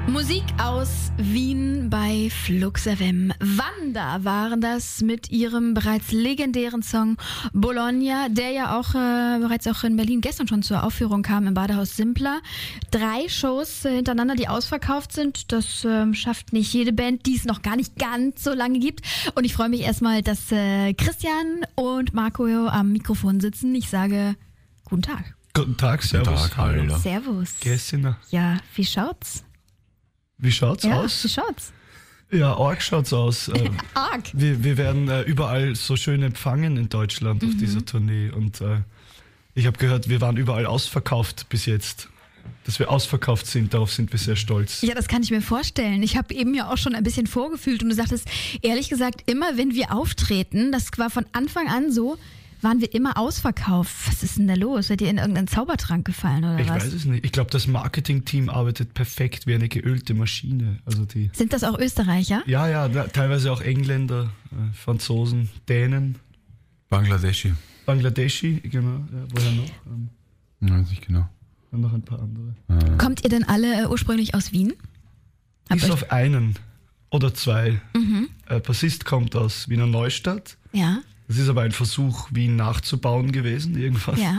Musik aus Wien bei Flux FM. Wanda waren das mit ihrem bereits legendären Song Bologna, der ja auch bereits auch in Berlin gestern schon zur Aufführung kam im Badehaus Simpler. 3 Shows hintereinander, die ausverkauft sind. Das schafft nicht jede Band, die es noch gar nicht ganz so lange gibt. Und ich freue mich erstmal, dass Christian und Marco am Mikrofon sitzen. Ich sage guten Tag. Guten Tag, servus. Guten Tag, hallo. Servus. Gästina. Ja, wie schaut's? Wie schaut's aus? Wie schaut's? Ja, arg schaut's aus. Arg. Wir werden überall so schön empfangen in Deutschland auf dieser Tournee. Und ich habe gehört, wir waren überall ausverkauft bis jetzt. Dass wir ausverkauft sind, darauf sind wir sehr stolz. Ja, das kann ich mir vorstellen. Ich habe eben ja auch schon ein bisschen vorgefühlt und du sagtest, ehrlich gesagt, immer wenn wir auftreten, das war von Anfang an so, waren wir immer ausverkauft. Was ist denn da los? Seid ihr in irgendeinen Zaubertrank gefallen oder Ich was? weiß es nicht. Ich glaube, das Marketing-Team arbeitet perfekt wie eine geölte Maschine. Also die. Sind das auch Österreicher? Ja, teilweise auch Engländer, Franzosen, Dänen, Bangladeschi. Bangladeschi, genau. Ja, woher noch? Weiß nicht genau. Dann noch ein paar andere. Kommt ihr denn alle ursprünglich aus Wien? Bis auf einen oder 2. Bassist kommt aus Wiener Neustadt. Ja, Das ist aber ein Versuch, Wien nachzubauen gewesen, irgendwas. ja.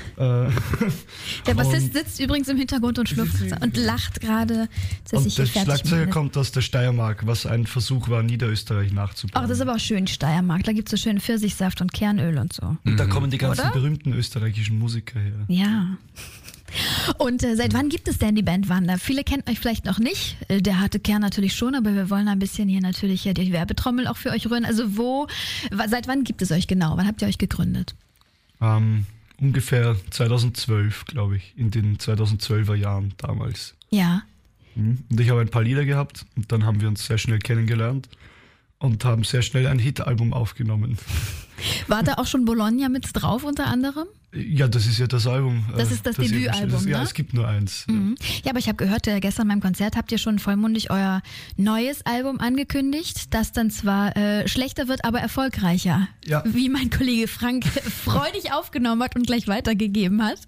Der Bassist sitzt übrigens im Hintergrund und schnupft und lacht gerade, dass Und ich hier der fertig Schlagzeuger bin. kommt aus der Steiermark, was ein Versuch war, Niederösterreich nachzubauen. Ach, das ist aber auch schön, Steiermark. Da gibt es so schön Pfirsichsaft und Kernöl und so. Und da kommen die ganzen Oder? berühmten österreichischen Musiker her. Ja. Und seit wann gibt es denn die Band Wanda? Viele kennen euch vielleicht noch nicht. Der harte Kern natürlich schon, aber wir wollen ein bisschen hier natürlich die Werbetrommel auch für euch rühren. Also seit wann gibt es euch genau? Wann habt ihr euch gegründet? Ungefähr 2012, glaube ich, in den 2012er Jahren damals. Ja. Und ich habe ein paar Lieder gehabt und dann haben wir uns sehr schnell kennengelernt und haben sehr schnell ein Hit-Album aufgenommen. War da auch schon Bologna mit drauf unter anderem? Ja, das ist ja das Album. Das ist das Debütalbum, Ja, ne? es gibt nur eins. Ja, aber ich habe gehört, gestern beim Konzert habt ihr schon vollmundig euer neues Album angekündigt, das dann zwar schlechter wird, aber erfolgreicher. Ja. Wie mein Kollege Frank freudig aufgenommen hat und gleich weitergegeben hat.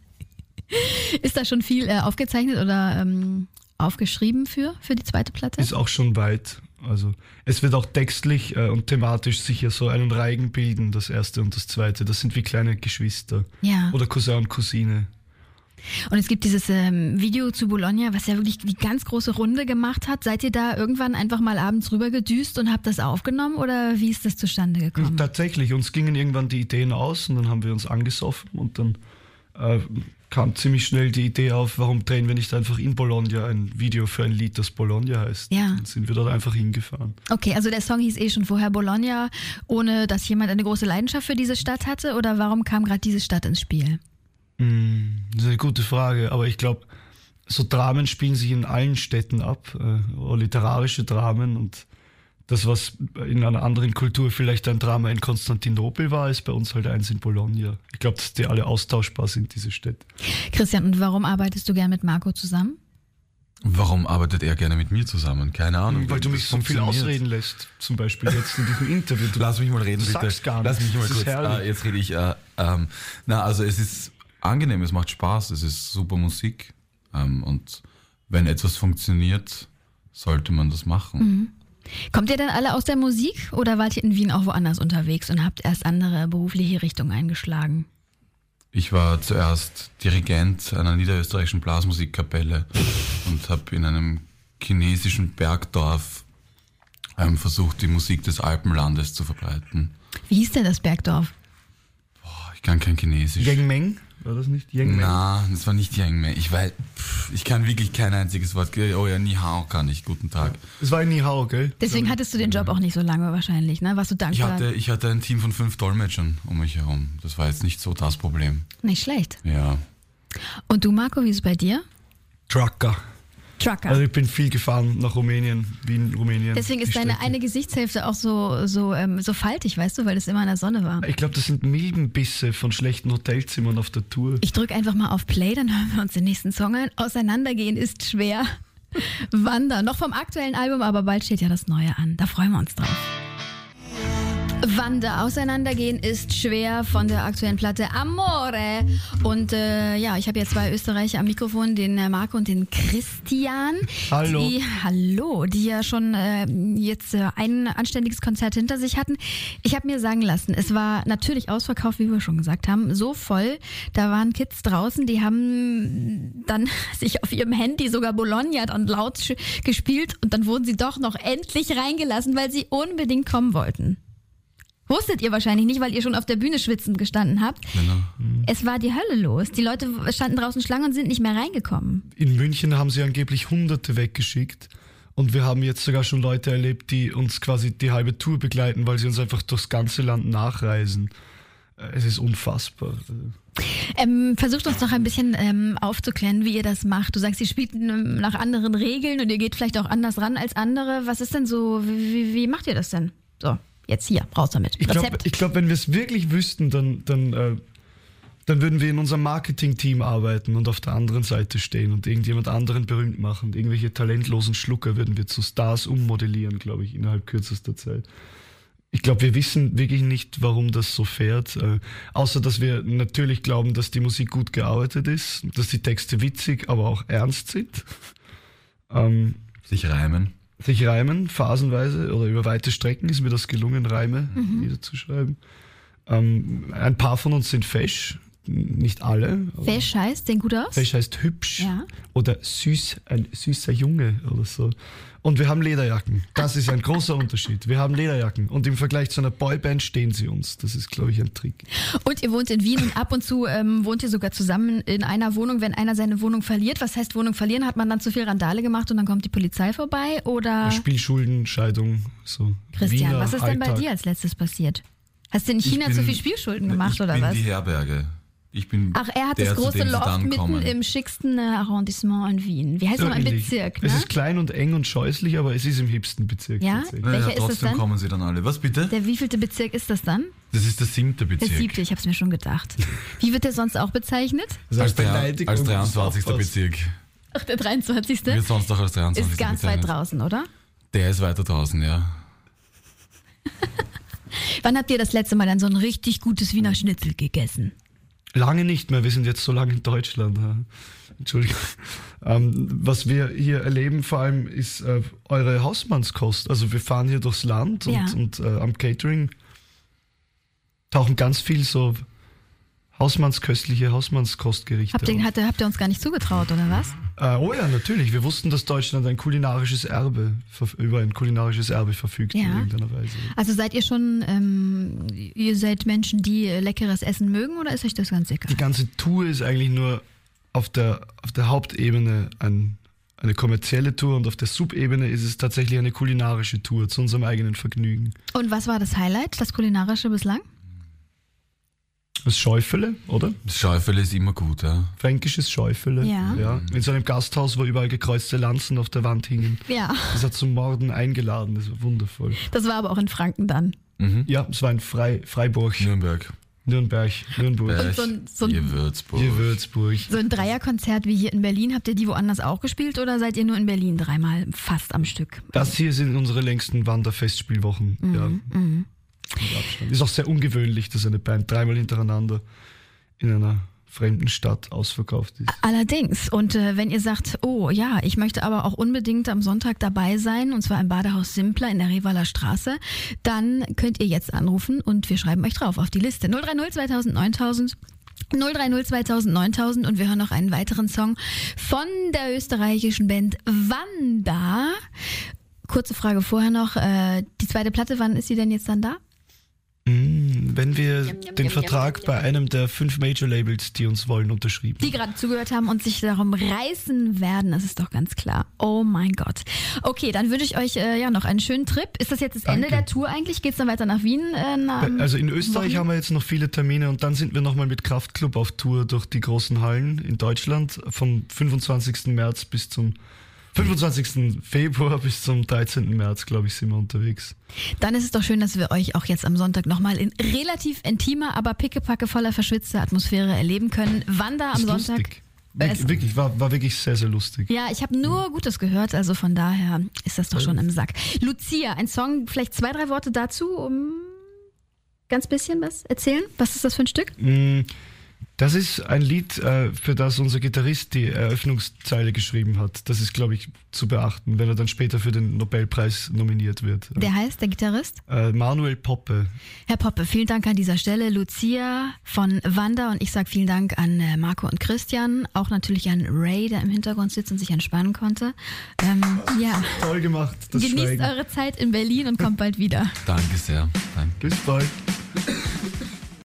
Ist da schon viel aufgezeichnet oder aufgeschrieben für die zweite Platte? Ist auch schon weit. Also es wird auch textlich und thematisch sicher so einen Reigen bilden, das erste und das zweite. Das sind wie kleine Geschwister. Ja. Oder Cousin und Cousine. Und es gibt dieses Video zu Bologna, was ja wirklich die ganz große Runde gemacht hat. Seid ihr da irgendwann einfach mal abends rüber gedüst und habt das aufgenommen oder wie ist das zustande gekommen? Tatsächlich, uns gingen irgendwann die Ideen aus und dann haben wir uns angesoffen und dann kam ziemlich schnell die Idee auf, warum drehen wir nicht einfach in Bologna ein Video für ein Lied, das Bologna heißt. Ja. Dann sind wir dort einfach hingefahren. Okay, also der Song hieß schon vorher Bologna, ohne dass jemand eine große Leidenschaft für diese Stadt hatte oder warum kam gerade diese Stadt ins Spiel? Das ist eine gute Frage, aber ich glaube, so Dramen spielen sich in allen Städten ab, oder literarische Dramen und das, was in einer anderen Kultur vielleicht ein Drama in Konstantinopel war, ist bei uns halt eins in Bologna. Ich glaube, dass die alle austauschbar sind, diese Städte. Christian, und warum arbeitest du gern mit Marco zusammen? Warum arbeitet er gerne mit mir zusammen? Keine Ahnung. Weil du mich Das so viel funktioniert. ausreden lässt, zum Beispiel jetzt in diesem Interview. Lass mich mal reden, Du bitte. sagst gar Lass mich nichts. mal Das ist kurz. herrlich. Jetzt rede ich. Also es ist angenehm, es macht Spaß, es ist super Musik. Und wenn etwas funktioniert, sollte man das machen. Kommt ihr denn alle aus der Musik oder wart ihr in Wien auch woanders unterwegs und habt erst andere berufliche Richtungen eingeschlagen? Ich war zuerst Dirigent einer niederösterreichischen Blasmusikkapelle und habe in einem chinesischen Bergdorf versucht, die Musik des Alpenlandes zu verbreiten. Wie hieß denn das Bergdorf? Ich kann kein Chinesisch. Yangmeng? War das nicht Yangmeng? Na, das war nicht Yang Ich kann wirklich kein einziges Wort. Oh ja, Ni Hao kann ich. Guten Tag. Es war in Nihao, gell? Deswegen hattest du den Job auch nicht so lange wahrscheinlich, ne? Warst du dankbar? Ich hatte ein Team von 5 Dolmetschern um mich herum. Das war jetzt nicht so das Problem. Nicht schlecht. Ja. Und du, Marco, wie ist es bei dir? Trucker. Trucker. Also ich bin viel gefahren nach Rumänien, Wien, Rumänien. Deswegen ist die deine Strecke. eine Gesichtshälfte auch so faltig, weißt du, weil es immer in der Sonne war. Ich glaube, das sind Milbenbisse von schlechten Hotelzimmern auf der Tour. Ich drücke einfach mal auf Play, dann hören wir uns den nächsten Song an. Auseinandergehen ist schwer. Wander, noch vom aktuellen Album, aber bald steht ja das Neue an. Da freuen wir uns drauf. Wanda, auseinandergehen ist schwer von der aktuellen Platte Amore. Und ich habe jetzt 2 Österreicher am Mikrofon, den Marco und den Christian. Hallo. Die ja schon jetzt ein anständiges Konzert hinter sich hatten. Ich habe mir sagen lassen, es war natürlich ausverkauft, wie wir schon gesagt haben, so voll. Da waren Kids draußen, die haben dann sich auf ihrem Handy sogar Bologna dann laut gespielt und dann wurden sie doch noch endlich reingelassen, weil sie unbedingt kommen wollten. Wusstet ihr wahrscheinlich nicht, weil ihr schon auf der Bühne schwitzend gestanden habt. Genau. Es war die Hölle los. Die Leute standen draußen Schlange und sind nicht mehr reingekommen. In München haben sie angeblich Hunderte weggeschickt. Und wir haben jetzt sogar schon Leute erlebt, die uns quasi die halbe Tour begleiten, weil sie uns einfach durchs ganze Land nachreisen. Es ist unfassbar. Versucht uns doch ein bisschen aufzuklären, wie ihr das macht. Du sagst, ihr spielt nach anderen Regeln und ihr geht vielleicht auch anders ran als andere. Was ist denn so, wie macht ihr das denn? So. Jetzt hier, raus damit. Ich glaube, wenn wir es wirklich wüssten, dann würden wir in unserem Marketing-Team arbeiten und auf der anderen Seite stehen und irgendjemand anderen berühmt machen. Und irgendwelche talentlosen Schlucker würden wir zu Stars ummodellieren, glaube ich, innerhalb kürzester Zeit. Ich glaube, wir wissen wirklich nicht, warum das so fährt. Außer, dass wir natürlich glauben, dass die Musik gut gearbeitet ist, dass die Texte witzig, aber auch ernst sind. Sich reimen, phasenweise oder über weite Strecken ist mir das gelungen, Reime niederzuschreiben. Ein paar von uns sind fesch, nicht alle. Fesch heißt, sehen gut aus? Fesch heißt hübsch, ja. Oder süß, ein süßer Junge oder so. Und wir haben Lederjacken. Das ist ein großer Unterschied. Wir haben Lederjacken und im Vergleich zu einer Boyband stehen sie uns. Das ist, glaube ich, ein Trick. Und ihr wohnt in Wien und ab und zu wohnt ihr sogar zusammen in einer Wohnung, wenn einer seine Wohnung verliert. Was heißt Wohnung verlieren? Hat man dann zu viel Randale gemacht und dann kommt die Polizei vorbei? Oder? Spielschulden, Scheidung, so. Christian, Wiener was ist denn bei Alltag. dir als letztes passiert? Hast du in China zu viel Spielschulden gemacht oder was? Ich bin die Herberge. Ach, er hat das große Loft mitten im schicksten Arrondissement in Wien. Wie heißt So noch ein ähnlich. Bezirk, ne? Es ist klein und eng und scheußlich, aber es ist im hipsten Bezirk. Ja? tatsächlich. Welcher ist das trotzdem dann? kommen sie dann alle. Was bitte? Der wievielte Bezirk ist das dann? Das ist der 7. Bezirk. Der 7., ich hab's mir schon gedacht. Wie wird der sonst auch bezeichnet? Das Als, heißt Beleidigung. als 23. Aufpassen. Bezirk. Ach, der 23. Wird sonst auch als 23. ist ganz weit bezeichnet. draußen, oder? Der ist weiter draußen, ja. Wann habt ihr das letzte Mal dann so ein richtig gutes Wiener Schnitzel gegessen? Lange nicht mehr, wir sind jetzt so lange in Deutschland. Ja. Entschuldigung. Was wir hier erleben vor allem ist eure Hausmannskost. Also wir fahren hier durchs Land und am Catering tauchen ganz viel so köstliche Hausmannskostgerichte auf. Habt ihr uns gar nicht zugetraut, oder was? Oh ja, natürlich. Wir wussten, dass Deutschland über ein kulinarisches Erbe verfügt in irgendeiner Weise. Also seid ihr schon, ihr seid Menschen, die leckeres Essen mögen, oder ist euch das ganz egal? Die ganze Tour ist eigentlich nur auf der Hauptebene eine kommerzielle Tour und auf der Subebene ist es tatsächlich eine kulinarische Tour zu unserem eigenen Vergnügen. Und was war das Highlight, das kulinarische bislang? Das Schäufele, oder? Das Schäufele ist immer gut, ja. Fränkisches Schäufele. Ja. In so einem Gasthaus, wo überall gekreuzte Lanzen auf der Wand hingen. Ja. Das hat zum Morden eingeladen, das war wundervoll. Das war aber auch in Franken dann. Ja, es war in Freiburg. Nürnberg. Nürnberg. Und so ein Würzburg. So ein Dreierkonzert wie hier in Berlin, habt ihr die woanders auch gespielt oder seid ihr nur in Berlin dreimal fast am Stück? Das hier sind unsere längsten Wanderfestspielwochen. Mit Abstand. Ist auch sehr ungewöhnlich, dass eine Band dreimal hintereinander in einer fremden Stadt ausverkauft ist. Allerdings. Und wenn ihr sagt, oh ja, ich möchte aber auch unbedingt am Sonntag dabei sein, und zwar im Badehaus Simpler in der Revaler Straße, dann könnt ihr jetzt anrufen und wir schreiben euch drauf auf die Liste. 030 2000 9000. 030 2000 9000 und wir hören noch einen weiteren Song von der österreichischen Band Wanda. Kurze Frage vorher noch, die zweite Platte, wann ist sie denn jetzt dann da? Wenn wir den Vertrag bei einem der 5 Major-Labels, die uns wollen, unterschrieben. Die gerade zugehört haben und sich darum reißen werden, das ist doch ganz klar. Oh mein Gott. Okay, dann wünsche ich euch noch einen schönen Trip. Ist das jetzt das Ende der Tour eigentlich? Geht's dann weiter nach Wien? Also in Österreich haben wir jetzt noch viele Termine und dann sind wir nochmal mit Kraftklub auf Tour durch die großen Hallen in Deutschland vom 25. März bis zum 25. Februar bis zum 13. März, glaube ich, sind wir unterwegs. Dann ist es doch schön, dass wir euch auch jetzt am Sonntag nochmal in relativ intimer, aber pickepacke voller verschwitzter Atmosphäre erleben können. Wanda am Sonntag. Lustig. Wirklich, war wirklich sehr, sehr lustig. Ja, ich habe nur Gutes gehört, also von daher ist das doch schon im Sack. Lucia, ein Song, vielleicht 2, 3 Worte dazu? ganz bisschen was erzählen? Was ist das für ein Stück? Das ist ein Lied, für das unser Gitarrist die Eröffnungszeile geschrieben hat. Das ist, glaube ich, zu beachten, wenn er dann später für den Nobelpreis nominiert wird. Wer heißt der Gitarrist? Manuel Poppe. Herr Poppe, vielen Dank an dieser Stelle. Lucia von Wanda und ich sage vielen Dank an Marco und Christian. Auch natürlich an Ray, der im Hintergrund sitzt und sich entspannen konnte. Ja. Toll gemacht. Das Genießt Schweigen. eure Zeit in Berlin und kommt bald wieder. Danke sehr. Danke. Bis bald.